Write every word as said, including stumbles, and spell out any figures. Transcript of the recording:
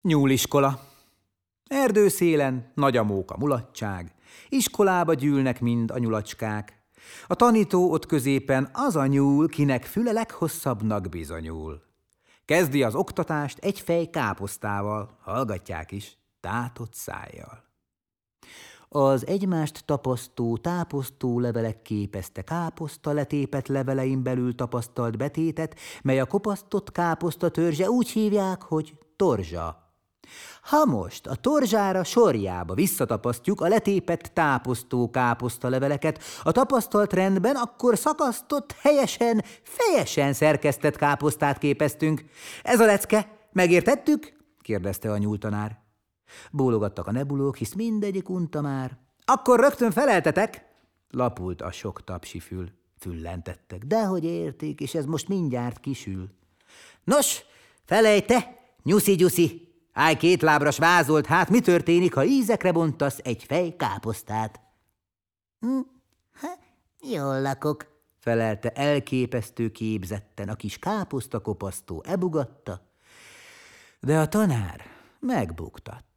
Nyúliskola. Erdőszélen nagy a móka mulatság, iskolába gyűlnek mind a nyulacskák. A tanító ott középen az a nyúl, kinek füle leghosszabbnak bizonyul. Kezdi az oktatást egy fej káposztával, hallgatják is, tátott szájjal. Az egymást tapasztó, táposztó levelek képezte káposzta letépet levelein belül tapasztalt betétet, mely a kopasztott káposzta törzse úgy hívják, hogy torzsa. Ha most a torzsára sorjába visszatapasztjuk a letépett táposztó káposzta leveleket a tapasztalt rendben, akkor szakasztott, helyesen, fejesen szerkesztett káposztát képeztünk. Ez a lecke, megértettük? kérdezte a nyúltanár. Bólogattak a nebulók, hisz mindegyik unta már. Akkor rögtön feleltetek, lapult a sok tapsi fül. Füllentettek. Dehogy érték, és ez most mindjárt kisül. Nos, felejj te, nyuszi-gyuszi! Állj két lábras vázolt, hát mi történik, ha ízekre bontasz egy fej káposztát? Hm, ha, jól lakok, felelte elképesztő képzetten a kis káposztakopasztó ebugatta, de a tanár megbuktatta.